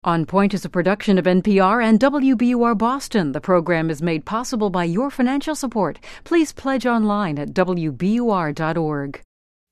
On Point is a production of NPR and WBUR Boston. The program is made possible by your financial support. Please pledge online at WBUR.org.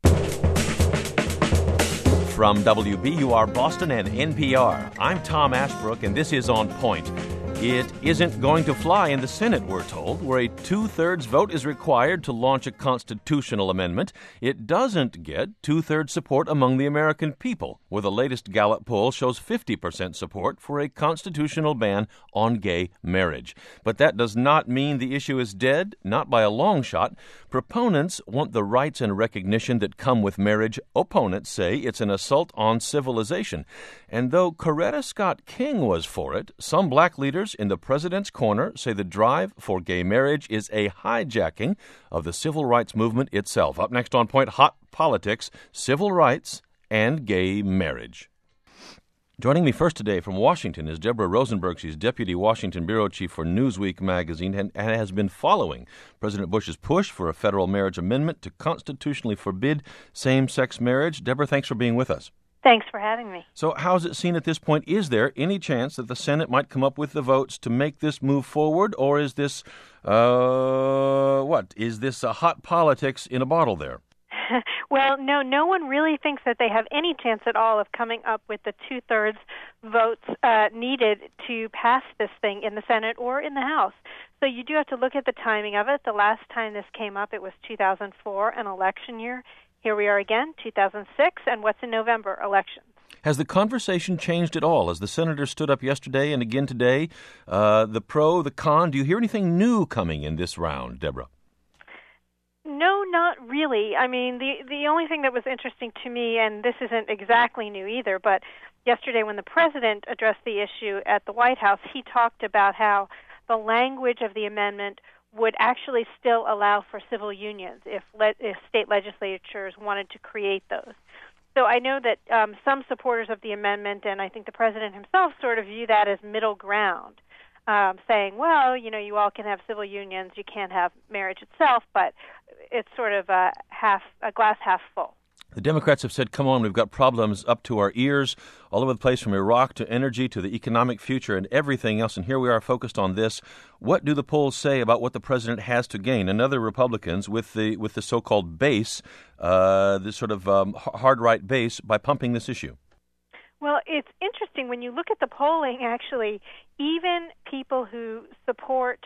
From WBUR Boston and NPR, I'm Tom Ashbrook, and this is On Point. It isn't going to fly in the Senate, we're told, where a two-thirds vote is required to launch a constitutional amendment. It doesn't get two-thirds support among the American people, where the latest Gallup poll shows 50% support for a constitutional ban on gay marriage. But that does not mean the issue is dead, not by a long shot. Proponents want the rights and recognition that come with marriage. Opponents say it's an assault on civilization. And though Coretta Scott King was for it, some black leaders in the president's corner say the drive for gay marriage is a hijacking of the civil rights movement itself. Up next on Point, hot politics, civil rights, and gay marriage. Joining me first today from Washington is Deborah Rosenberg. She's Deputy Washington Bureau Chief for Newsweek magazine and has been following President Bush's push for a federal marriage amendment to constitutionally forbid same-sex marriage. Deborah, thanks for being with us. Thanks for having me. So how is it seen at this point? Is there any chance that the Senate might come up with the votes to make this move forward, or is this, Is this hot politics in a bottle there? Well, no one really thinks that they have any chance at all of coming up with the two-thirds votes needed to pass this thing in the Senate or in the House. So you do have to look at the timing of it. The last time this came up, it was 2004, an election year. Here we are again, 2006, and what's in November? Elections. Has the conversation changed at all? As the senators stood up yesterday and again today, the pro, the con, do you hear anything new coming in this round, Deborah? No, not really. I mean, the only thing that was interesting to me, and this isn't exactly new either, but yesterday when the president addressed the issue at the White House, he talked about how the language of the amendment would actually still allow for civil unions if state legislatures wanted to create those. So I know that some supporters of the amendment, and I think the president himself sort of view that as middle ground, saying, well, you all can have civil unions, you can't have marriage itself, but it's sort of a glass half full. The Democrats have said, come on, we've got problems up to our ears all over the place, from Iraq to energy to the economic future and everything else, and here we are focused on this. What do the polls say about what the president has to gain? And other Republicans with the so-called base, this sort of hard right base, by pumping this issue? Well, it's interesting when you look at the polling, actually, even people who support,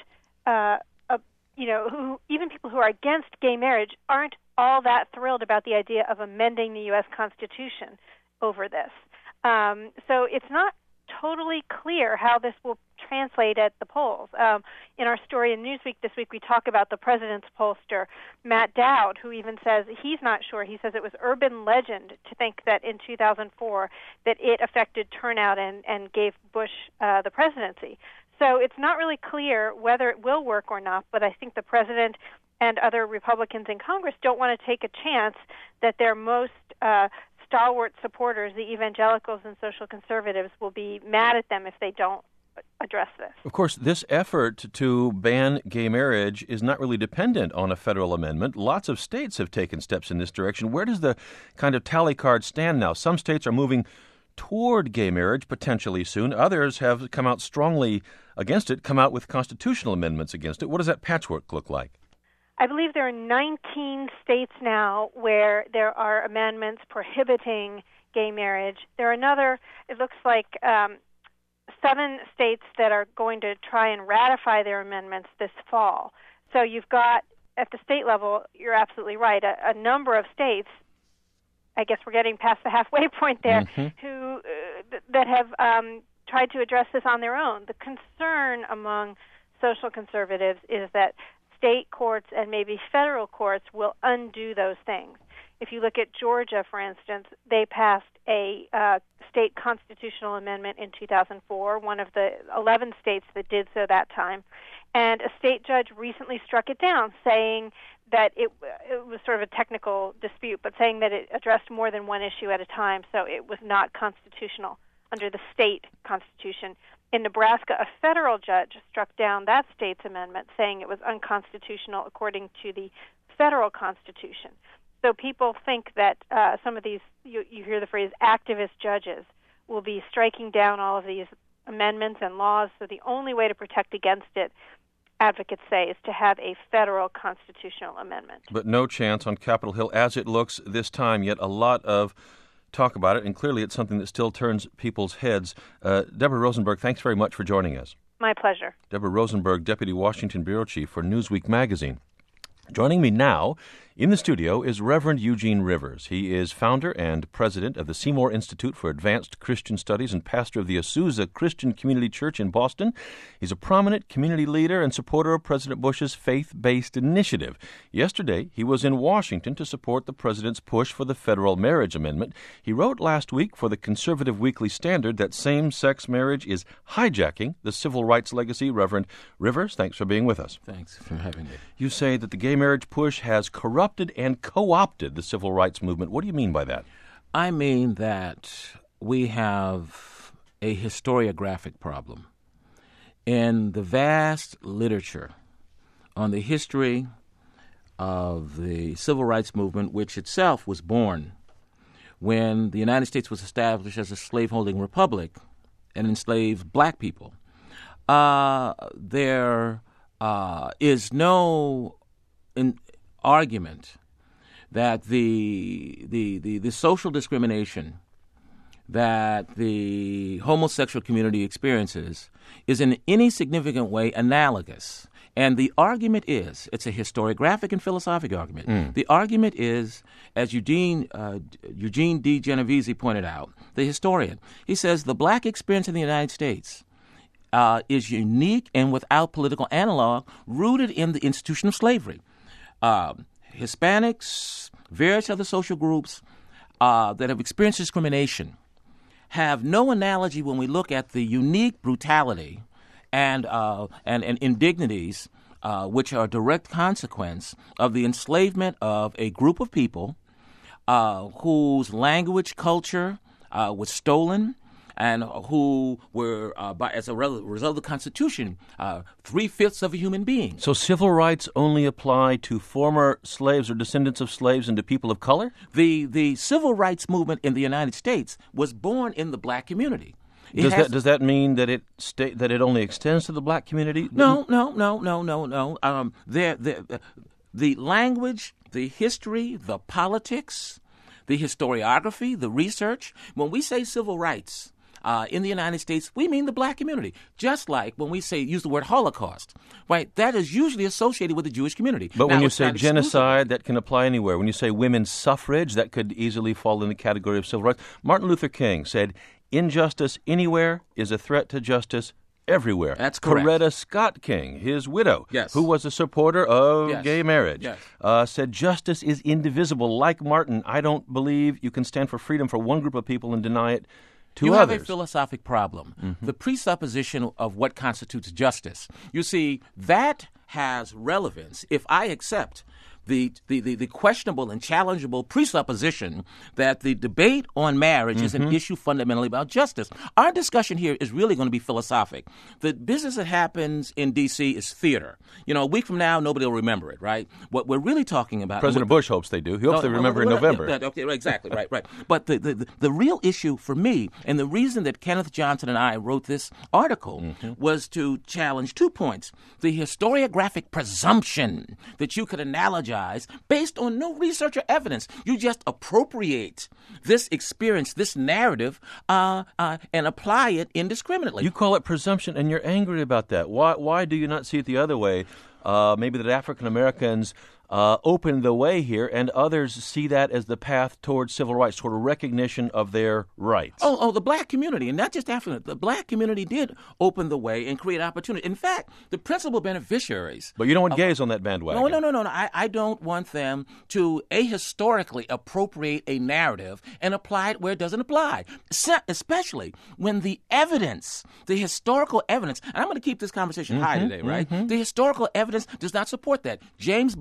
even people who are against gay marriage aren't all that thrilled about the idea of amending the U.S. Constitution over this. So it's not totally clear how this will translate at the polls. In our story in Newsweek this week, we talk about the president's pollster, Matt Dowd, who even says he's not sure. He says it was urban legend to think that in 2004 that it affected turnout and gave Bush the presidency. So it's not really clear whether it will work or not, but I think the president and other Republicans in Congress don't want to take a chance that their most stalwart supporters, the evangelicals and social conservatives, will be mad at them if they don't address this. Of course, this effort to ban gay marriage is not really dependent on a federal amendment. Lots of states have taken steps in this direction. Where does the kind of tally card stand now? Some states are moving toward gay marriage potentially soon. Others have come out strongly against it, come out with constitutional amendments against it. What does that patchwork look like? I believe there are 19 states now where there are amendments prohibiting gay marriage. There are another, it looks like 7 states that are going to try and ratify their amendments this fall. So you've got, at the state level, you're absolutely right, a number of states, I guess we're getting past the halfway point there, who that have tried to address this on their own. The concern among social conservatives is that state courts and maybe federal courts will undo those things. If you look at Georgia, for instance, they passed a state constitutional amendment in 2004, one of the 11 states that did so that time, and a state judge recently struck it down, saying that it was sort of a technical dispute, but saying that it addressed more than one issue at a time, so it was not constitutional under the state constitution. In Nebraska, a federal judge struck down that state's amendment, saying it was unconstitutional according to the federal constitution. So people think that some of these, you hear the phrase activist judges, will be striking down all of these amendments and laws. So the only way to protect against it, advocates say, is to have a federal constitutional amendment. But no chance on Capitol Hill as it looks this time, yet a lot of talk about it, and clearly it's something that still turns people's heads. Deborah Rosenberg, thanks very much for joining us. My pleasure. Deborah Rosenberg, Deputy Washington Bureau Chief for Newsweek magazine. Joining me now in the studio is Reverend Eugene Rivers. He is founder and president of the Seymour Institute for Advanced Christian Studies and pastor of the Azusa Christian Community Church in Boston. He's a prominent community leader and supporter of President Bush's faith-based initiative. Yesterday, he was in Washington to support the president's push for the federal marriage amendment. He wrote last week for the Conservative Weekly Standard that same-sex marriage is hijacking the civil rights legacy. Reverend Rivers, thanks for being with us. Thanks for having me. You say that the gay marriage push has corrupted and co-opted the civil rights movement. What do you mean by that? I mean that we have a historiographic problem. In the vast literature on the history of the civil rights movement, which itself was born when the United States was established as a slaveholding republic and enslaved black people, there is no argument that the social discrimination that the homosexual community experiences is in any significant way analogous. And the argument is, it's a historiographic and philosophic argument. The argument is, as Eugene D. Genovese pointed out, the historian, he says the black experience in the United States is unique and without political analog, rooted in the institution of slavery. Hispanics, various other social groups that have experienced discrimination have no analogy when we look at the unique brutality and indignities which are a direct consequence of the enslavement of a group of people whose language, culture was stolen, and who were, as a result of the Constitution, 3/5 of a human being. So civil rights only apply to former slaves or descendants of slaves and to people of color? The civil rights movement in the United States was born in the black community. Does that mean that it only extends to the black community? No. The language, the history, the politics, the historiography, the research. When we say civil rights in the United States, we mean the black community. Just like when we use the word Holocaust, right? That is usually associated with the Jewish community. But when you say genocide, that can apply anywhere. When you say women's suffrage, that could easily fall in the category of civil rights. Martin Luther King said, "Injustice anywhere is a threat to justice everywhere." That's correct. Coretta Scott King, his widow, yes, who was a supporter of yes, gay marriage, yes, said justice is indivisible. Like Martin, I don't believe you can stand for freedom for one group of people and deny it to you others. You have a philosophic problem. The presupposition of what constitutes justice. You see, that has relevance if I accept the questionable and challengeable presupposition that the debate on marriage is an issue fundamentally about justice. Our discussion here is really going to be philosophic. The business that happens in D.C. is theater. A week from now, nobody will remember it, right? What we're really talking about... President Bush hopes they do. He hopes they remember in November. Okay, exactly, right. But the real issue for me, and the reason that Kenneth Johnson and I wrote this article, was to challenge 2 points. The historiographic presumption that you could analogize based on no research or evidence. You just appropriate this experience, this narrative, and apply it indiscriminately. You call it presumption, and you're angry about that. Why do you not see it the other way? Maybe that African Americans opened the way here, and others see that as the path towards civil rights, toward a recognition of their rights. Oh, the black community, and not just African. The black community did open the way and create opportunity. In fact, the principal beneficiaries. But you don't want gays on that bandwagon. No. I don't want them to ahistorically appropriate a narrative and apply it where it doesn't apply, especially when the evidence, the historical evidence, and I'm going to keep this conversation high today, right? The historical evidence does not support that. James Baldwin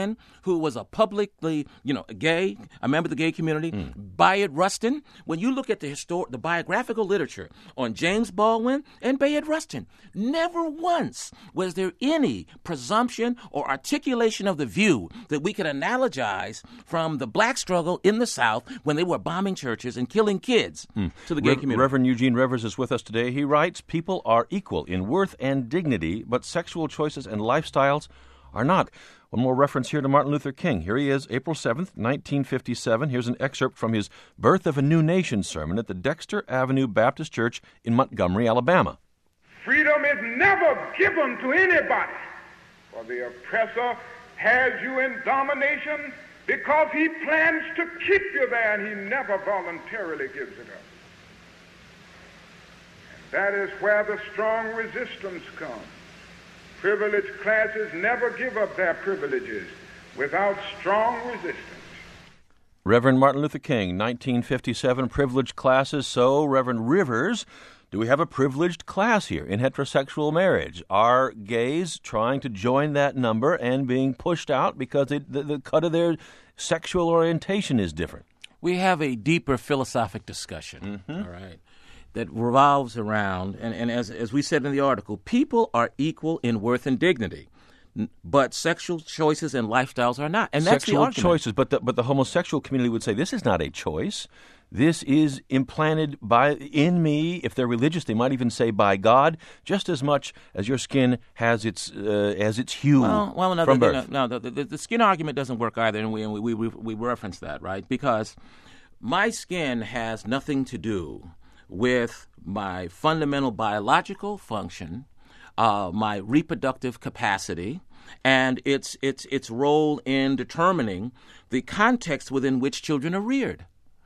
Baldwin, who was a publicly, gay, a member of the gay community, Bayard Rustin. When you look at the biographical literature on James Baldwin and Bayard Rustin, never once was there any presumption or articulation of the view that we could analogize from the black struggle in the South when they were bombing churches and killing kids to the gay community. Reverend Eugene Rivers is with us today. He writes, people are equal in worth and dignity, but sexual choices and lifestyles are not. One more reference here to Martin Luther King. Here he is, April 7th, 1957. Here's an excerpt from his Birth of a New Nation sermon at the Dexter Avenue Baptist Church in Montgomery, Alabama. Freedom is never given to anybody, for the oppressor has you in domination because he plans to keep you there, and he never voluntarily gives it up. And that is where the strong resistance comes. Privileged classes never give up their privileges without strong resistance. Reverend Martin Luther King, 1957, privileged classes. So, Reverend Rivers, do we have a privileged class here in heterosexual marriage? Are gays trying to join that number and being pushed out because the cut of their sexual orientation is different? We have a deeper philosophic discussion, all right, that revolves around, and as we said in the article, people are equal in worth and dignity, but sexual choices and lifestyles are not. And that's sexual the argument. choices, but the homosexual community would say this is not a choice. This is implanted in me. If they're religious, they might even say by God, just as much as your skin has its hue from birth. The skin argument doesn't work either, and we reference that, right? Because my skin has nothing to do with my fundamental biological function, my reproductive capacity, and its role in determining the context within which children are reared.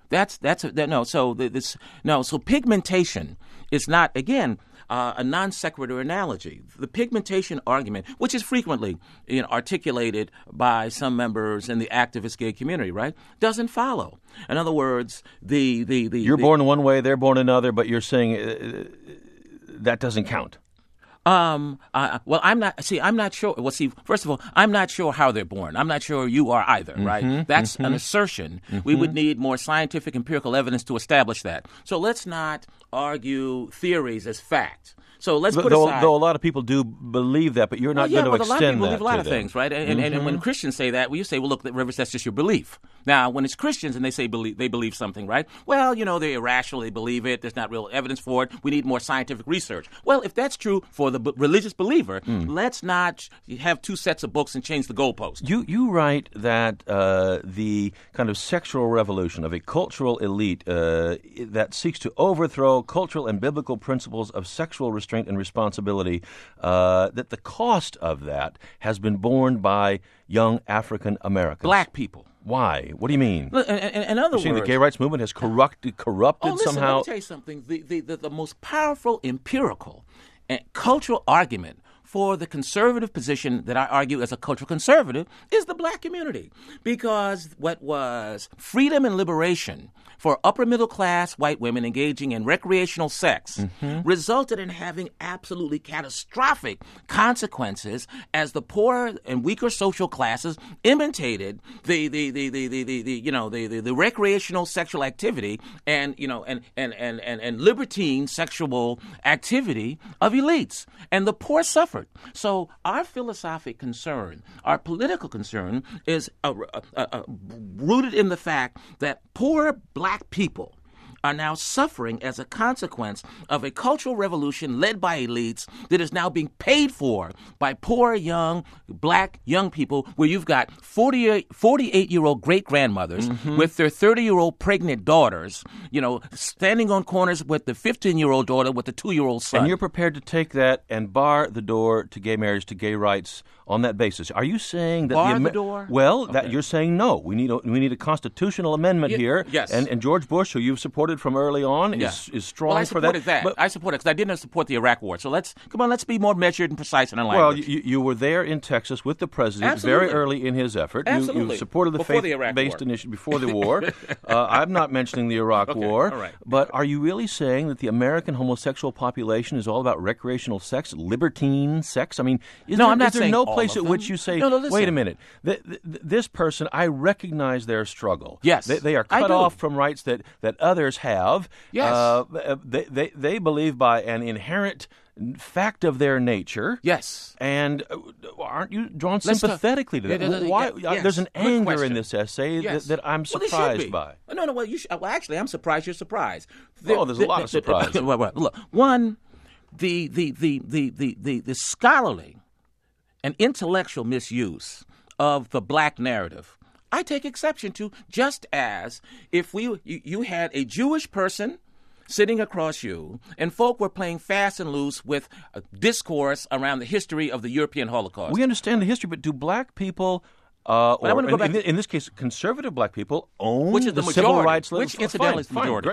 So pigmentation is not, again, a non sequitur analogy. The pigmentation argument, which is frequently articulated by some members in the activist gay community, right, doesn't follow. In other words, you're born one way, they're born another, but you're saying that doesn't count. I'm not sure. Well, see, first of all, I'm not sure how they're born. I'm not sure you are either, right? That's an assertion. We would need more scientific, empirical evidence to establish that. So let's not argue theories as fact. So let's put aside. Though a lot of people do believe that, but you're not going to extend that. A lot of people believe a lot of things, right? And when Christians say that, you say, well, look, Rivers, that's just your belief. Now, when it's Christians and they say they believe something, right? Well, they irrationally believe it. There's not real evidence for it. We need more scientific research. Well, if that's true for the religious believer, let's not have two sets of books and change the goalpost. You write that the kind of sexual revolution of a cultural elite that seeks to overthrow cultural and biblical principles of sexual restraint and responsibility, that the cost of that has been borne by young African Americans. Black people. Why? What do you mean? In other words, the gay rights movement has corrupted somehow. Let me tell you something. The most powerful empirical and cultural argument for the conservative position that I argue as a cultural conservative is the black community. Because what was freedom and liberation for upper middle class white women engaging in recreational sex resulted in having absolutely catastrophic consequences as the poorer and weaker social classes imitated the recreational sexual activity and libertine sexual activity of elites, and the poor suffered. So our philosophic concern, our political concern, is rooted in the fact that poor black people are now suffering as a consequence of a cultural revolution led by elites that is now being paid for by poor young black young people, where you've got 48-year-old great-grandmothers with their 30-year-old pregnant daughters, standing on corners with the 15-year-old daughter with the 2-year-old son. And you're prepared to take that and bar the door to gay marriage, to gay rights on that basis. Are you saying that the door? Well, that you're saying no. We need a constitutional amendment here. Yes. And George Bush, who you've supported supported from early on, is strong well, I for that. But I supported it because I didn't support the Iraq War. So let's be more measured and precise in our well, language. you were there in Texas with the president Absolutely. very early in his effort. Absolutely. You supported the faith-based initiative before the war. I'm not mentioning the Iraq War. All right. But are you really saying that the American homosexual population is all about recreational sex, libertine sex? I mean, is I'm not there saying no all place of at which them. you say, No, listen. wait a minute, this person, I recognize their struggle. Yes, They are I cut do. off from rights that others have. Yes. They believe by an inherent fact of their nature. Yes. And aren't you drawn Let's sympathetically to that? Yes. There's an Good anger question. in this essay Yes. that I'm Well, there should surprised be. by. No. Well, actually, I'm surprised you're surprised. There's a lot of surprise. Look, one, the scholarly and intellectual misuse of the black narrative, I take exception to, just as if you had a Jewish person sitting across you, and folk were playing fast and loose with a discourse around the history of the European Holocaust. We understand the history, but do black people, I wanna go back in this case, conservative black people, own Which is the civil majority. rights? Which, incidentally, is the majority.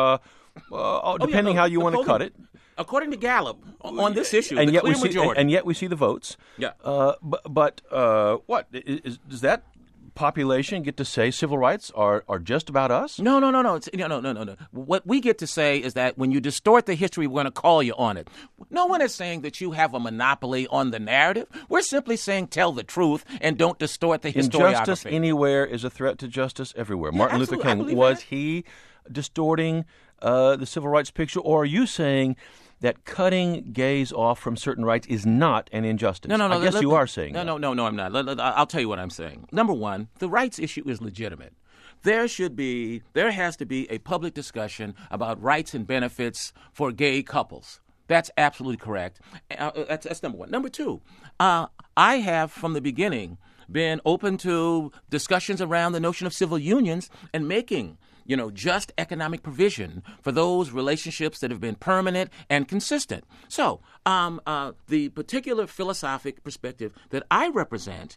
Great. Depending how you want to cut it. According to Gallup, on this issue, And the yet clear majority. and yet we see the votes. Yeah. But what does that population get to say civil rights are just about us? No. No. What we get to say is that when you distort the history, we're going to call you on it. No one is saying that you have a monopoly on the narrative. We're simply saying tell the truth and don't distort the historiography. Injustice anywhere is a threat to justice everywhere. Martin Luther absolutely. I King, believe was that. he distorting the civil rights picture, or are you saying that cutting gays off from certain rights is not an injustice? No. I guess you are saying that. No, I'm not. I'll tell you what I'm saying. Number one, the rights issue is legitimate. There has to be a public discussion about rights and benefits for gay couples. That's absolutely correct. That's number one. Number two, I have from the beginning been open to discussions around the notion of civil unions and making just economic provision for those relationships that have been permanent and consistent. So the particular philosophic perspective that I represent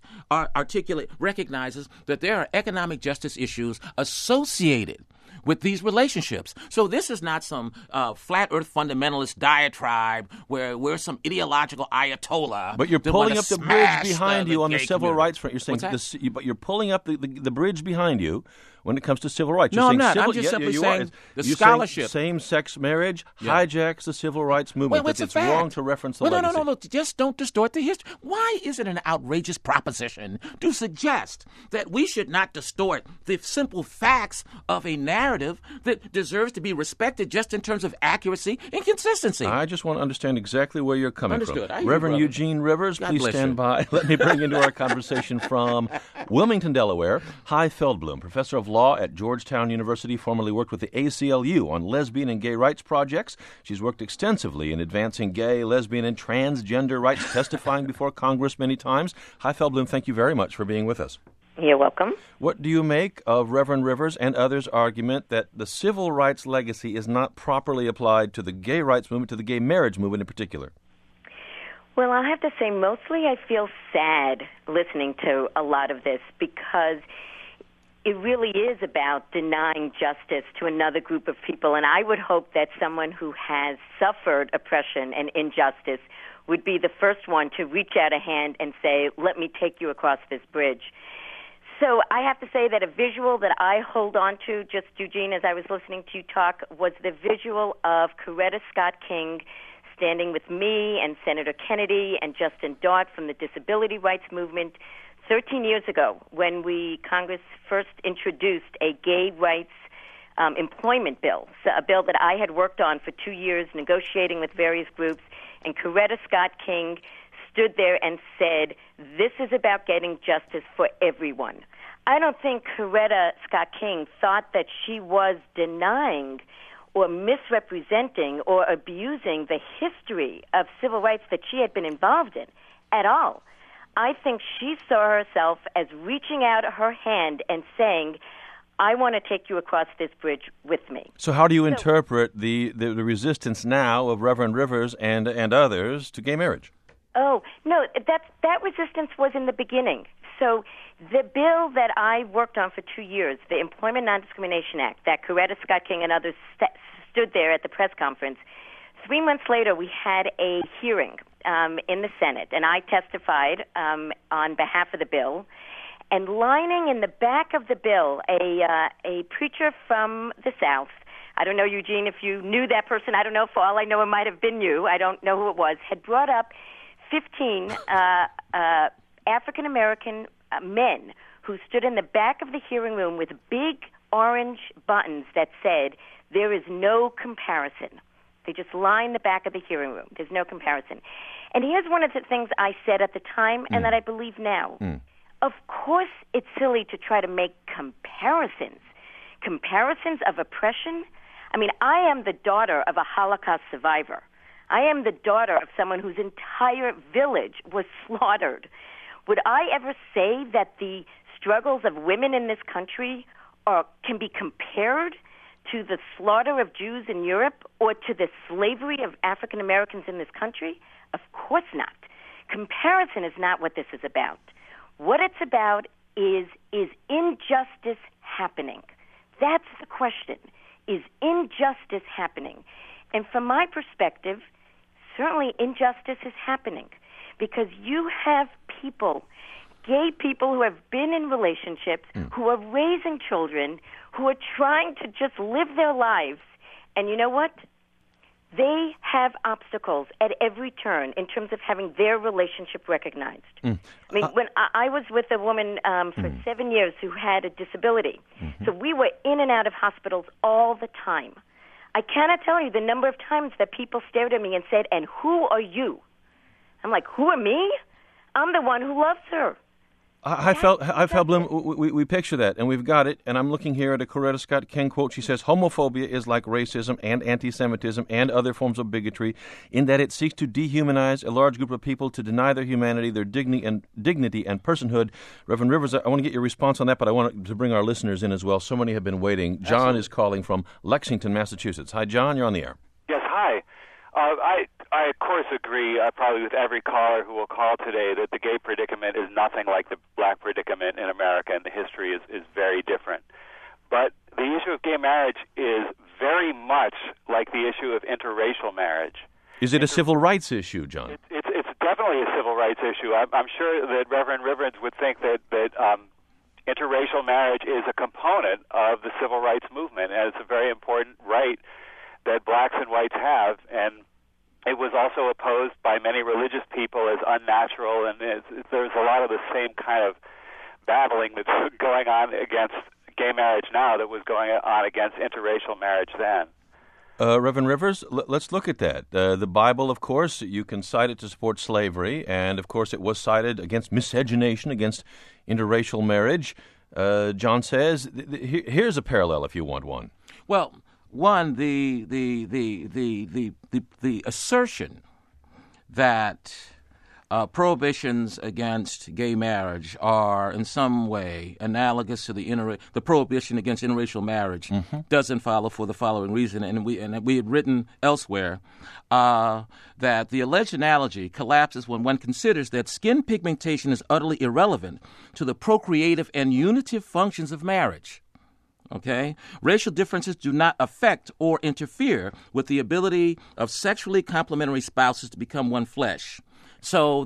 recognizes that there are economic justice issues associated with these relationships. So this is not some flat earth fundamentalist diatribe where we're some ideological ayatollah. But you're pulling up the bridge behind you on the civil community. rights front. You're saying but you're pulling up the bridge behind you when it comes to civil rights. No, You're I'm not. saying I'm just simply saying the you're scholarship. saying same-sex marriage hijacks the civil rights movement. Well, it's a it's fact. wrong to reference the well, legacy. No. Just don't distort the history. Why is it an outrageous proposition to suggest that we should not distort the simple facts of a narrative that deserves to be respected just in terms of accuracy and consistency? I just want to understand exactly where you're coming Understood. I from. hear you, Reverend brother. Eugene Rivers, God please bless stand you. by. Let me bring into our conversation from Wilmington, Delaware, Hy Feldblum, professor of law at Georgetown University, formerly worked with the ACLU on lesbian and gay rights projects. She's worked extensively in advancing gay, lesbian, and transgender rights, testifying before Congress many times. Hy Feldblum, thank you very much for being with us. You're welcome. What do you make of Reverend Rivers and others' argument that the civil rights legacy is not properly applied to the gay rights movement, to the gay marriage movement in particular? Well, I'll have to say mostly I feel sad listening to a lot of this because it really is about denying justice to another group of people. And I would hope that someone who has suffered oppression and injustice would be the first one to reach out a hand and say, let me take you across this bridge. So I have to say that a visual that I hold on to, just Eugene, as I was listening to you talk, was the visual of Coretta Scott King standing with me and Senator Kennedy and Justin Dart from the Disability Rights Movement 13 years ago when Congress first introduced a gay rights employment bill, so a bill that I had worked on for 2 years, negotiating with various groups, and Coretta Scott King stood there and said, this is about getting justice for everyone. I don't think Coretta Scott King thought that she was denying or misrepresenting or abusing the history of civil rights that she had been involved in at all. I think she saw herself as reaching out her hand and saying, I want to take you across this bridge with me. So how do you interpret the resistance now of Reverend Rivers and others to gay marriage? Oh, no, that resistance was in the beginning. So the bill that I worked on for 2 years, the Employment Non-Discrimination Act, that Coretta Scott King and others stood there at the press conference. 3 months later, we had a hearing in the Senate, and I testified on behalf of the bill. And lining in the back of the bill, a preacher from the South, I don't know, Eugene, if you knew that person. I don't know. For all I know, it might have been you. I don't know who it was. Had brought up 15 African-American men who stood in the back of the hearing room with big orange buttons that said, "There is no comparison." They just lined the back of the hearing room. There's no comparison. And here's one of the things I said at the time and that I believe now. Of course it's silly to try to make comparisons of oppression. I mean, I am the daughter of a Holocaust survivor. I am the daughter of someone whose entire village was slaughtered. Would I ever say that the struggles of women in this country can be compared to the slaughter of Jews in Europe or to the slavery of African Americans in this country? Of course not. Comparison is not what this is about. What it's about is injustice happening? That's the question. Is injustice happening? And from my perspective, certainly injustice is happening because you have people, gay people who have been in relationships, who are raising children, who are trying to just live their lives. And you know what? They have obstacles at every turn in terms of having their relationship recognized. I mean, when I was with a woman for 7 years who had a disability, so we were in and out of hospitals all the time. I cannot tell you the number of times that people stared at me and said, "And who are you?" I'm like, "Who are me? I'm the one who loves her." I felt, Bloom, we picture that, and we've got it, and I'm looking here at a Coretta Scott King quote. She says, "Homophobia is like racism and anti-Semitism and other forms of bigotry in that it seeks to dehumanize a large group of people, to deny their humanity, their dignity and personhood." Reverend Rivers, I want to get your response on that, but I want to bring our listeners in as well. So many have been waiting. John is calling from Lexington, Massachusetts. Hi, John. You're on the air. Yes, hi. I of course agree probably with every caller who will call today that the gay predicament is nothing like the black predicament in America, and the history is very different. But the issue of gay marriage is very much like the issue of interracial marriage. Is it a civil rights issue, John? It's definitely a civil rights issue. I'm sure that Reverend Rivers would think that interracial marriage is a component of the civil rights movement, and it's a very important right that blacks and whites have, and it was also opposed by many religious people as unnatural, and there's a lot of the same kind of battling that's going on against gay marriage now that was going on against interracial marriage then. Reverend Rivers, let's look at that. The Bible, of course, you can cite it to support slavery, and of course it was cited against miscegenation, against interracial marriage. John says, here's a parallel if you want one. Well, one, the assertion that prohibitions against gay marriage are in some way analogous to the prohibition against interracial marriage doesn't follow for the following reason, and we had written elsewhere that the alleged analogy collapses when one considers that skin pigmentation is utterly irrelevant to the procreative and unitive functions of marriage. Okay? Racial differences do not affect or interfere with the ability of sexually complementary spouses to become one flesh. So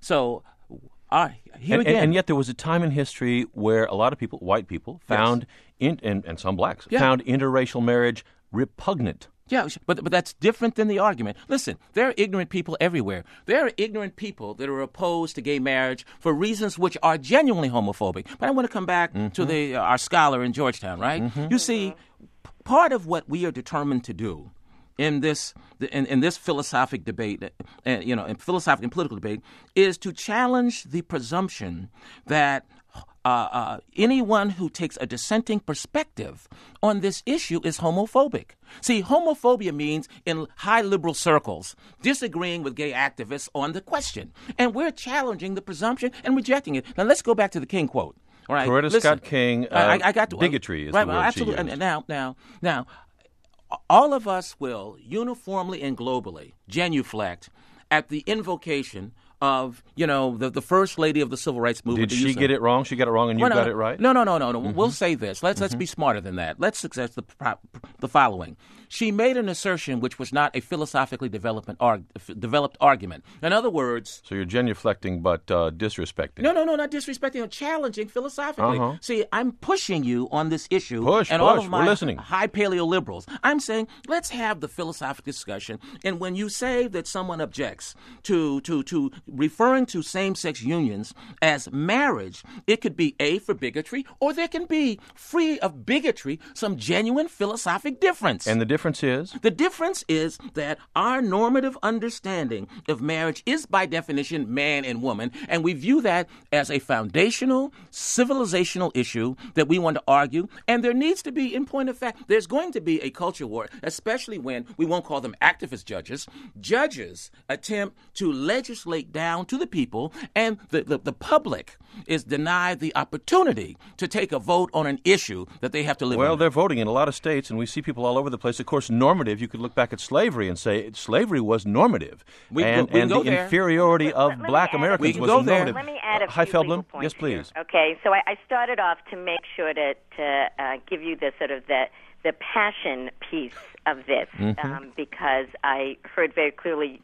here again. And yet there was a time in history where a lot of people, white people, found, and some blacks, found interracial marriage repugnant. Yeah, but that's different than the argument. Listen, there are ignorant people everywhere. There are ignorant people that are opposed to gay marriage for reasons which are genuinely homophobic. But I want to come back to our scholar in Georgetown, right? You see, part of what we are determined to do in this philosophic debate, in philosophic and political debate, is to challenge the presumption that anyone who takes a dissenting perspective on this issue is homophobic. See, homophobia means in high liberal circles disagreeing with gay activists on the question. And we're challenging the presumption and rejecting it. Now, let's go back to the King quote. All right, Coretta Scott King, I got to, bigotry is right, the word absolutely. she used. Now, all of us will uniformly and globally genuflect at the invocation of, the first lady of the civil rights movement. Did she get it wrong? She got it wrong and you got it right? No. We'll say this. Let's be smarter than that. Let's suggest the following. She made an assertion which was not a philosophically developed argument. In other words... So you're genuflecting but disrespecting. No, not disrespecting. I'm challenging philosophically. See, I'm pushing you on this issue. Push. All of my We're listening. High paleoliberals. I'm saying let's have the philosophical discussion. And when you say that someone objects to referring to same-sex unions as marriage, it could be A, for bigotry, or there can be, free of bigotry, some genuine philosophic difference. And the difference is? The difference is that our normative understanding of marriage is by definition man and woman, and we view that as a foundational, civilizational issue that we want to argue, and there needs to be, in point of fact, there's going to be a culture war, especially when we won't call them activist judges. Judges attempt to legislate down to the people, and the public is denied the opportunity to take a vote on an issue that they have to live with. Well, they're voting in a lot of states, and we see people all over the place. Of course, normative, you could look back at slavery and say slavery was normative. And the inferiority of black Americans was normative. Let me add a few legal points. Yes, please. Here. Okay, so I started off to make sure to give you the sort of the passion piece of this, because I heard very clearly,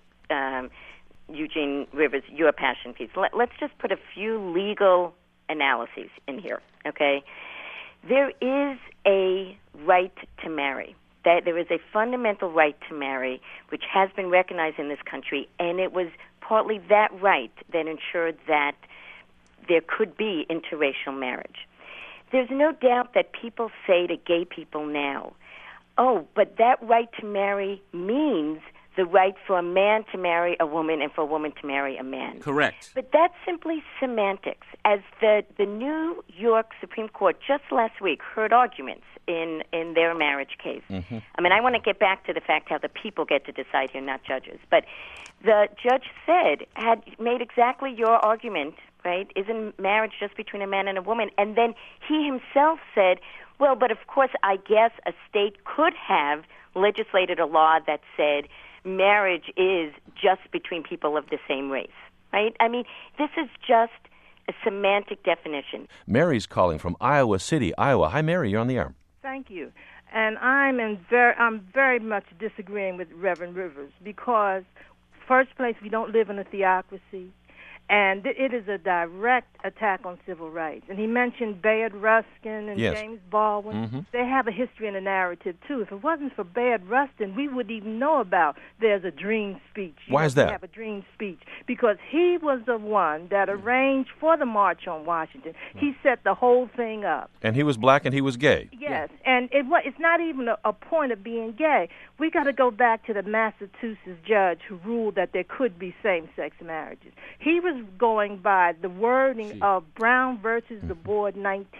Eugene Rivers, your passion piece. Let's just put a few legal analyses in here, okay? There is a right to marry. There is a fundamental right to marry, which has been recognized in this country, and it was partly that right that ensured that there could be interracial marriage. There's no doubt that people say to gay people now, oh, but that right to marry means the right for a man to marry a woman and for a woman to marry a man. Correct. But that's simply semantics. As the New York Supreme Court just last week heard arguments in their marriage case. I mean, I want to get back to the fact how the people get to decide here, not judges. But the judge had made exactly your argument, right? Isn't marriage just between a man and a woman? And then he himself said, well, but of course, I guess a state could have legislated a law that said marriage is just between people of the same race, right? I mean, this is just a semantic definition. Mary's calling from Iowa City, Iowa. Hi, Mary, you're on the air. Thank you. And I'm very much disagreeing with Reverend Rivers because, first place, we don't live in a theocracy, and it is a direct attack on civil rights. And he mentioned Bayard Rustin and James Baldwin. They have a history and a narrative, too. If it wasn't for Bayard Rustin, we wouldn't even know about there's a dream speech. Why is that? We have a dream speech. Because he was the one that arranged for the March on Washington. He set the whole thing up. And he was black and he was gay. Yes, and it's not even a point of being gay. We got to go back to the Massachusetts judge who ruled that there could be same-sex marriages. He was going by the wording of Brown versus the Board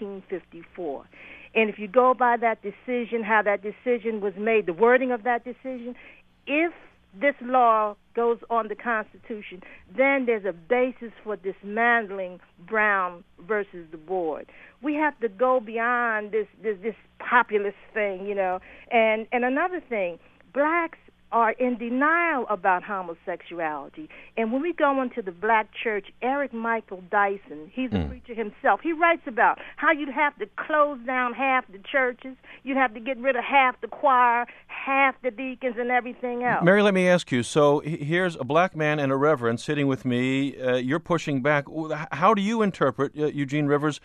1954. And if you go by that decision, how that decision was made, the wording of that decision, if this law goes on the Constitution, then there's a basis for dismantling Brown versus the Board. We have to go beyond this populist thing, you know. And another thing, blacks are in denial about homosexuality. And when we go into the black church, Eric Michael Dyson, he's a preacher himself, he writes about how you'd have to close down half the churches, you'd have to get rid of half the choir, half the deacons, and everything else. Mary, let me ask you, so here's a black man and a reverend sitting with me. You're pushing back. How do you interpret Eugene Rivers'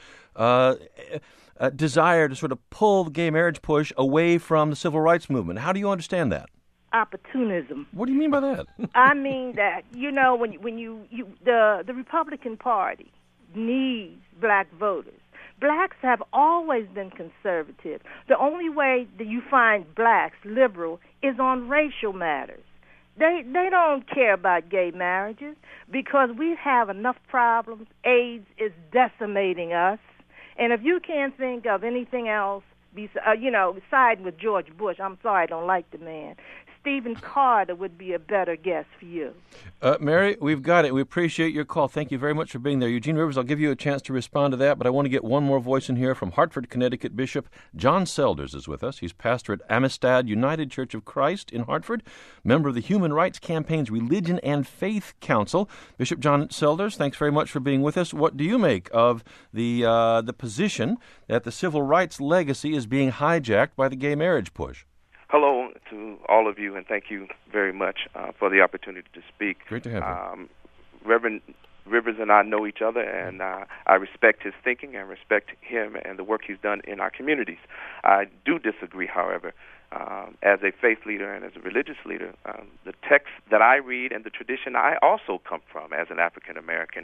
desire to sort of pull the gay marriage push away from the civil rights movement? How do you understand that? Opportunism. What do you mean by that? I mean that, you know, when the Republican Party needs black voters. Blacks have always been conservative. The only way that you find blacks liberal is on racial matters. They don't care about gay marriages because we have enough problems. AIDS is decimating us. And if you can't think of anything else, siding with George Bush, I'm sorry, I don't like the man. Stephen Carter would be a better guest for you. Mary, we've got it. We appreciate your call. Thank you very much for being there. Eugene Rivers, I'll give you a chance to respond to that, but I want to get one more voice in here from Hartford, Connecticut. Bishop John Selders is with us. He's pastor at Amistad United Church of Christ in Hartford, member of the Human Rights Campaign's Religion and Faith Council. Bishop John Selders, thanks very much for being with us. What do you make of the position that the civil rights legacy is being hijacked by the gay marriage push? Hello to all of you, and thank you very much for the opportunity to speak. Great to have you. Reverend Rivers and I know each other, and I respect his thinking and respect him and the work he's done in our communities. I do disagree, however, as a faith leader and as a religious leader, the text that I read and the tradition I also come from as an African American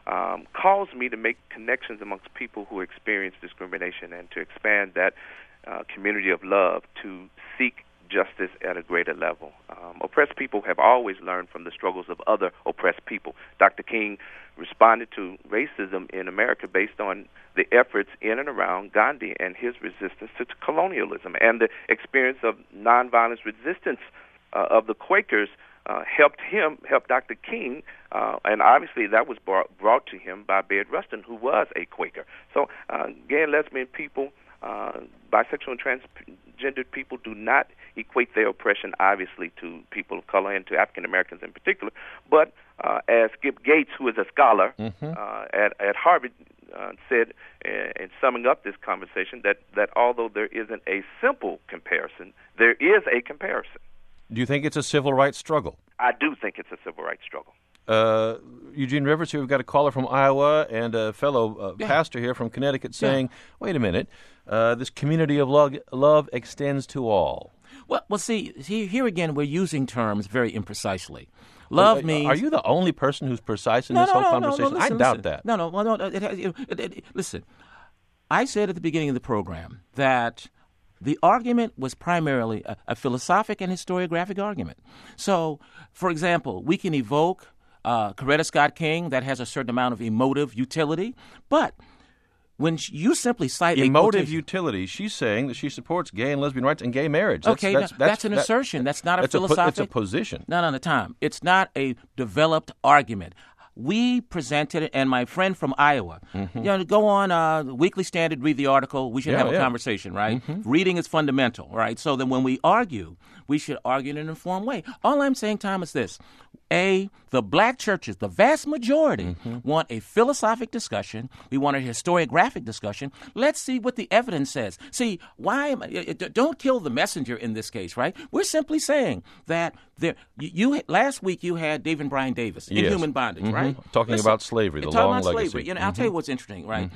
calls me to make connections amongst people who experience discrimination and to expand that community of love to seek justice at a greater level. Oppressed people have always learned from the struggles of other oppressed people. Dr. King responded to racism in America based on the efforts in and around Gandhi and his resistance to colonialism, and the experience of nonviolence resistance of the Quakers helped Dr. King, and obviously that was brought to him by Baird Rustin, who was a Quaker. So gay and lesbian people, bisexual and transgendered people do not equate their oppression, obviously, to people of color and to African Americans in particular. But as Skip Gates, who is a scholar at Harvard, said in summing up this conversation, that although there isn't a simple comparison, there is a comparison. Do you think it's a civil rights struggle? I do think it's a civil rights struggle. Eugene Rivers, here we've got a caller from Iowa and a fellow pastor here from Connecticut saying, wait a minute, this community of love extends to all. Well, see, here again, we're using terms very imprecisely. Love means... Are you the only person who's precise in this whole conversation? No, listen, I doubt that. No. Listen, I said at the beginning of the program that the argument was primarily a philosophic and historiographic argument. So, for example, we can evoke Coretta Scott King, that has a certain amount of emotive utility, but when you simply cite emotive utility, she's saying that she supports gay and lesbian rights and gay marriage. That's an assertion. That's not a philosophic. It's a position. No, Tom. It's not a developed argument. We presented it, and my friend from Iowa, go on Weekly Standard, read the article. We should have a conversation, right? Reading is fundamental, right? So then when we argue, we should argue in an informed way. All I'm saying, Tom, is this. The black churches, the vast majority, want a philosophic discussion. We want a historiographic discussion. Let's see what the evidence says. See, don't kill the messenger in this case, right? We're simply saying that last week you had David Bryan Davis in Human Bondage, right? Talking about slavery, the long legacy. Slavery. I'll tell you what's interesting, right?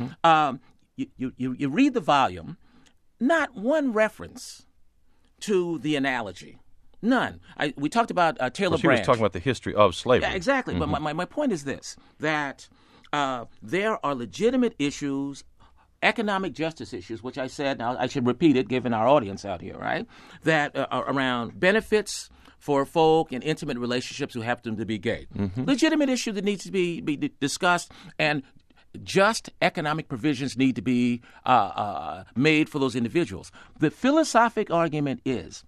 You read the volume, not one reference to the analogy. None. We talked about Taylor Branch. He was talking about the history of slavery. Yeah, exactly. But my point is this, that there are legitimate issues, economic justice issues, which I said, now I should repeat it given our audience out here, right, that are around benefits for folk in intimate relationships who happen to be gay. Legitimate issue that needs to be discussed, and just economic provisions need to be made for those individuals. The philosophic argument is,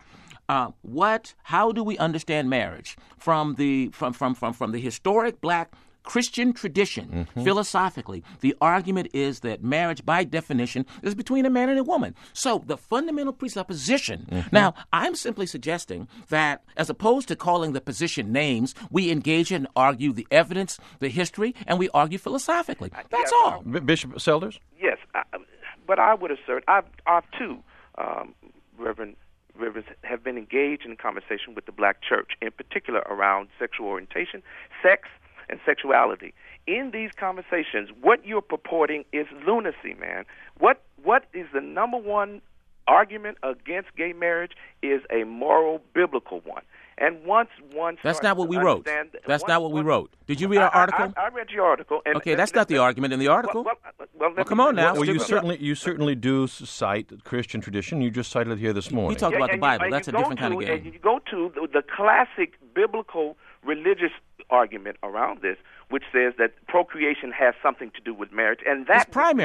how do we understand marriage from the historic black Christian tradition? Philosophically, the argument is that marriage, by definition, is between a man and a woman. So the fundamental presupposition. Now, I'm simply suggesting that, as opposed to calling the position names, we engage and argue the evidence, the history, and we argue philosophically. That's all. Bishop Selders? Yes, but I would assert, I've too, Reverend Rivers, have been engaged in conversation with the black church, in particular around sexual orientation, sex, and sexuality. In these conversations, what you're purporting is lunacy, man. What is the number one argument against gay marriage is a moral, biblical one. And once one That's not what we wrote. That's not what we wrote. Did you read our article? I read your article. Okay, that's not the argument in the article. Well, come on now. Well, you certainly do cite Christian tradition. You just cited it here this morning. We talked about the Bible. That's a different kind of game. You go to the classic biblical religious argument around this, which says that procreation has something to do with marriage, and that's primary.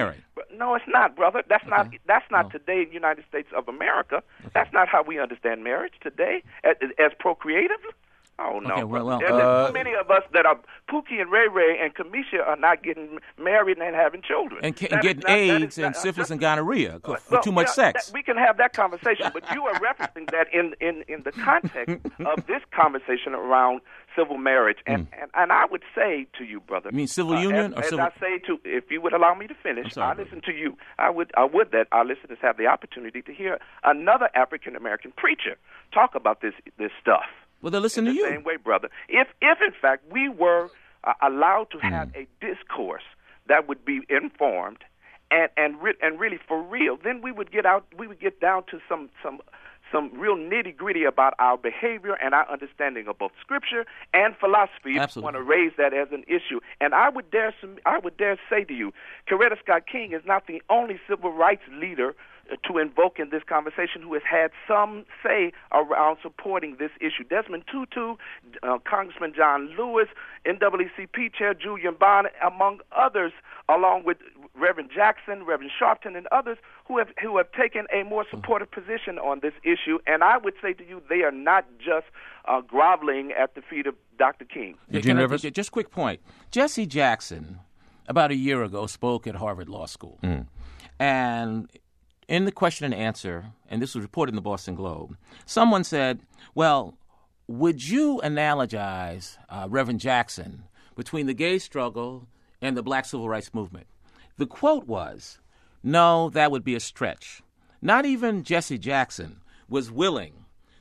No, it's not, brother. That's not today in the United States of America. Okay. That's not how we understand marriage today as procreative. Oh, no. Okay, there's so many of us that are Pookie and Ray Ray and Kamisha are not getting married and having children. And getting AIDS and syphilis and gonorrhea for too much sex. We can have that conversation, but you are referencing that in the context of this conversation around civil marriage. And I would say to you, brother. You mean civil union or civil? As I say if you would allow me to finish, I listen to you. I would that our listeners have the opportunity to hear another African American preacher talk about this stuff. Well, they listen to you. Same way, brother. If in fact we were allowed to have a discourse that would be informed and really for real, then we would get down to some real nitty gritty about our behavior and our understanding of both scripture and philosophy. If you want to raise that as an issue, and I would dare say to you, Coretta Scott King is not the only civil rights leader to invoke in this conversation who has had some say around supporting this issue. Desmond Tutu, Congressman John Lewis, NAACP Chair Julian Bond, among others, along with Reverend Jackson, Reverend Sharpton, and others who have taken a more supportive position on this issue. And I would say to you, they are not just groveling at the feet of Dr. King. Just quick point. Jesse Jackson, about a year ago, spoke at Harvard Law School. And in the question and answer, and this was reported in the Boston Globe, someone said, well, would you analogize, Reverend Jackson, between the gay struggle and the black civil rights movement? The quote was, no, that would be a stretch. Not even Jesse Jackson was willing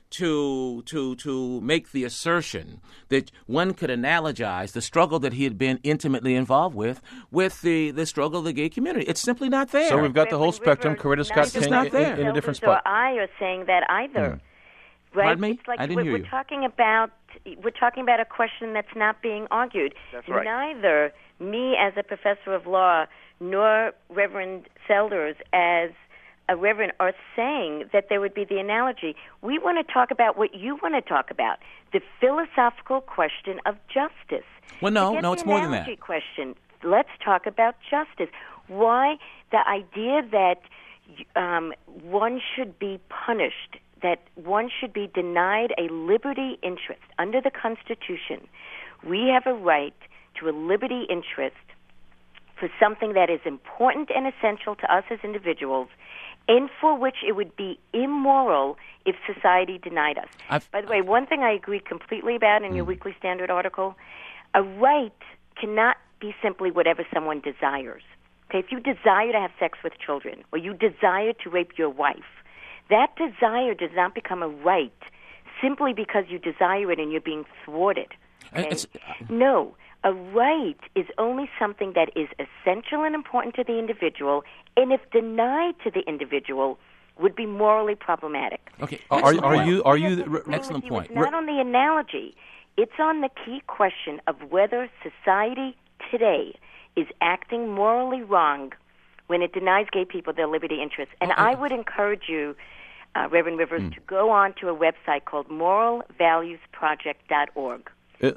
to make the assertion that one could analogize the struggle that he had been intimately involved with the struggle of the gay community. It's simply not there. So we've got the whole spectrum. Coretta Scott King in a different spot. I are saying that either. Right? Pardon me? It's like I didn't hear you. We're talking about a question that's not being argued. That's right. Neither me as a professor of law nor Reverend Selders as a reverend are saying that there would be the analogy. We want to talk about what you want to talk about, the philosophical question of justice. Well, no, it's more than that. Question. Let's talk about justice. Why the idea that one should be punished, that one should be denied a liberty interest under the Constitution. We have a right to a liberty interest for something that is important and essential to us as individuals, and for which it would be immoral if society denied us. By the way, one thing I agree completely about in your Weekly Standard article, a right cannot be simply whatever someone desires. Okay, if you desire to have sex with children, or you desire to rape your wife, that desire does not become a right simply because you desire it and you're being thwarted. Okay? No, a right is only something that is essential and important to the individual, and if denied to the individual, would be morally problematic. Okay, are you excellent point. It's not on the analogy; it's on the key question of whether society today is acting morally wrong when it denies gay people their liberty interests. And I would encourage you, Reverend Rivers, to go on to a website called moralvaluesproject.org.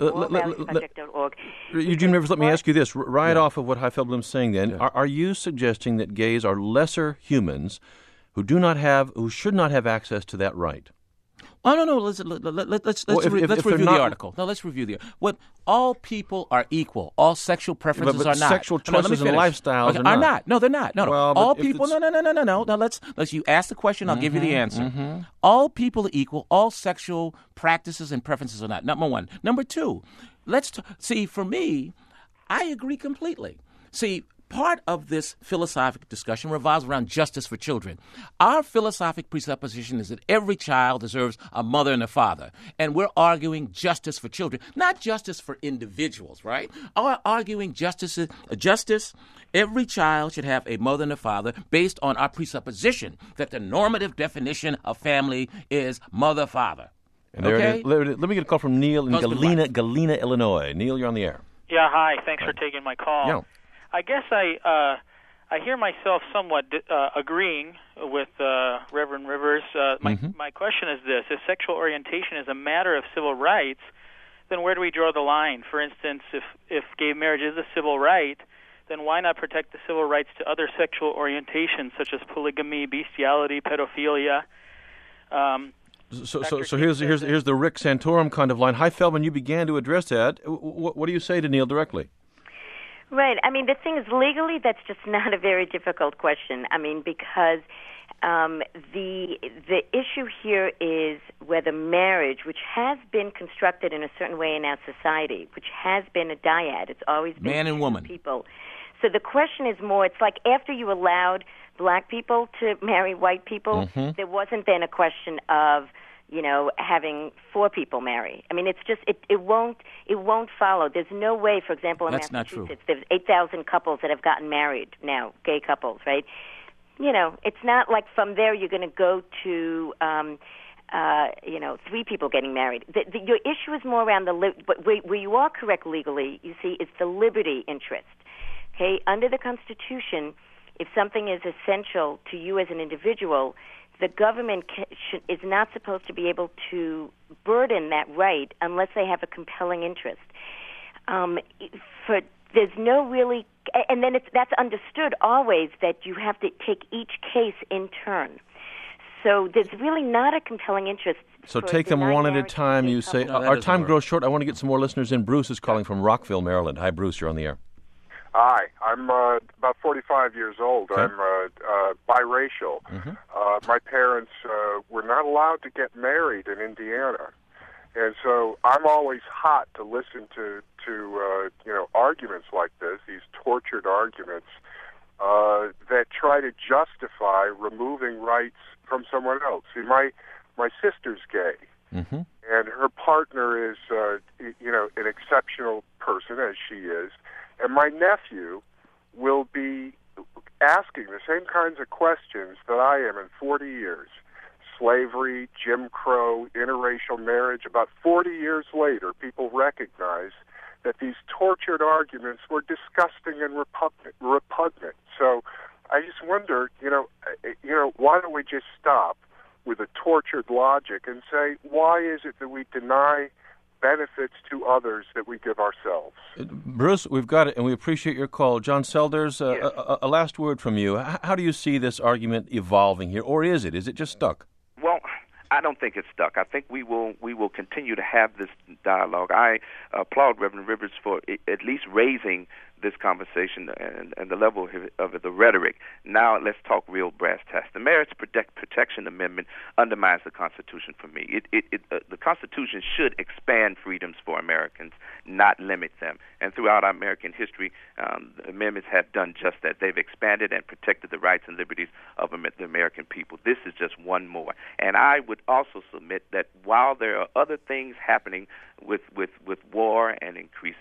Eugene Rivers, let me ask you this, off of what High Feldblum's saying then. Yeah. Are you suggesting that gays are lesser humans who should not have access to that right? Oh, no. Let's review the article. No, let's review the article. What all people are equal. All sexual preferences are not. Sexual choices and lifestyles are not. No, they're not. No. Well, all people. No. Now let's you ask the question. I'll give you the answer. All people are equal. All sexual practices and preferences are not. Number one. Number two. See. For me, I agree completely. See. Part of this philosophic discussion revolves around justice for children. Our philosophic presupposition is that every child deserves a mother and a father. And we're arguing justice for children, not justice for individuals, right? We're arguing justice. Every child should have a mother and a father based on our presupposition that the normative definition of family is mother-father. Okay? Let me get a call from Neil in Galena, Illinois. Neil, you're on the air. Yeah, hi. Thanks for taking my call. Yeah. I guess I hear myself somewhat agreeing with Reverend Rivers. My question is this: if sexual orientation is a matter of civil rights, then where do we draw the line? For instance, if gay marriage is a civil right, then why not protect the civil rights to other sexual orientations such as polygamy, bestiality, pedophilia? So here's the Rick Santorum kind of line. Hi, Feldman, you began to address that. What do you say to Neil directly? Right. I mean, the thing is, legally, that's just not a very difficult question. I mean, because the issue here is whether marriage, which has been constructed in a certain way in our society, which has been a dyad, it's always been man and woman people. So the question is more, it's like after you allowed black people to marry white people, there wasn't then a question of, having four people marry. I mean, it's just it won't follow. There's no way. For example, in Massachusetts, there's 8,000 couples that have gotten married now, gay couples, right? It's not like from there you're going to go to, three people getting married. Your issue is more around but where you are correct legally, you see, it's the liberty interest. Okay, under the Constitution, if something is essential to you as an individual, the government is not supposed to be able to burden that right unless they have a compelling interest. There's no really, and then that's understood always that you have to take each case in turn. So there's really not a compelling interest. So take them one at a time, you say. Our time grows short. I want to get some more listeners in. Bruce is calling from Rockville, Maryland. Hi, Bruce, you're on the air. Hi, I'm about 45 years old. Okay. I'm biracial. My parents were not allowed to get married in Indiana, and so I'm always hot to listen to arguments like this, these tortured arguments that try to justify removing rights from someone else. See, my sister's gay, and her partner is an exceptional person, as she is. And my nephew will be asking the same kinds of questions that I am in 40 years. Slavery, Jim Crow, interracial marriage. About 40 years later, people recognize that these tortured arguments were disgusting and repugnant. So I just wonder, why don't we just stop with a tortured logic and say, why is it that we deny benefits to others that we give ourselves? Bruce, we've got it, and we appreciate your call. John Selders, a last word from you. How do you see this argument evolving here, or is it? Is it just stuck? Well, I don't think it's stuck. I think we will continue to have this dialogue. I applaud Reverend Rivers for at least raising this conversation and the level of the rhetoric. Now let's talk real brass tacks. The Marriage Protection Amendment undermines the Constitution for me. The Constitution should expand freedoms for Americans, not limit them. And throughout our American history, the amendments have done just that. They've expanded and protected the rights and liberties of the American people. This is just one more. And I would also submit that while there are other things happening with war and increased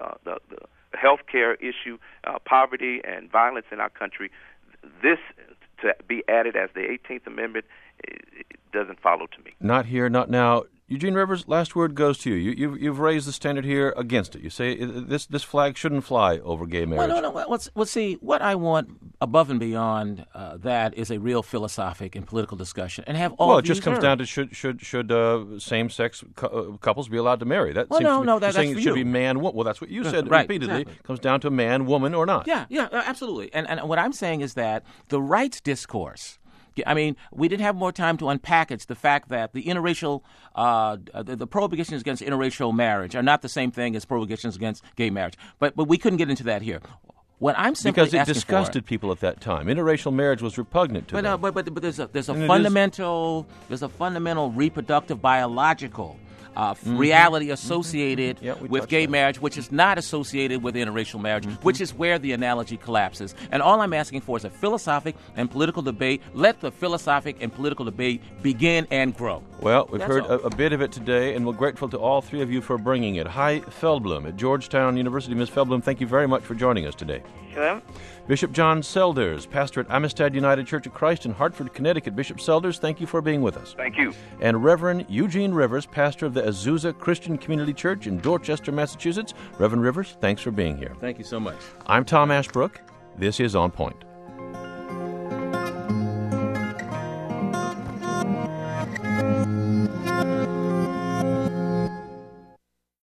health care issue, poverty and violence in our country, this to be added as the 18th Amendment, it doesn't follow to me. Not here, not now. Eugene Rivers, last word goes to you. You've raised the standard here against it. You say this flag shouldn't fly over gay marriage. Well, no. See, what I want above and beyond that is a real philosophic and political discussion, and have all. Well, it just comes down to should same-sex couples be allowed to marry? That's for you. Should be man. Well, that's what you said repeatedly. Exactly. Comes down to man, woman, or not. Yeah, absolutely. And what I'm saying is that the rights discourse. I mean, we didn't have more time to unpackage the fact that the interracial, the prohibitions against interracial marriage are not the same thing as prohibitions against gay marriage. But we couldn't get into that here. What I'm simply because it disgusted people at that time. Interracial marriage was repugnant to them. But there's a fundamental reproductive biological reality associated with gay marriage, which is not associated with interracial marriage, which is where the analogy collapses. And all I'm asking for is a philosophic and political debate. Let the philosophic and political debate begin and grow. Well, we've heard a bit of it today, and we're grateful to all three of you for bringing it. Hi, Feldblum at Georgetown University. Ms. Feldblum, thank you very much for joining us today. Sure. Bishop John Selders, pastor at Amistad United Church of Christ in Hartford, Connecticut. Bishop Selders, thank you for being with us. Thank you. And Reverend Eugene Rivers, pastor of the Azusa Christian Community Church in Dorchester, Massachusetts. Reverend Rivers, thanks for being here. Thank you so much. I'm Tom Ashbrook. This is On Point.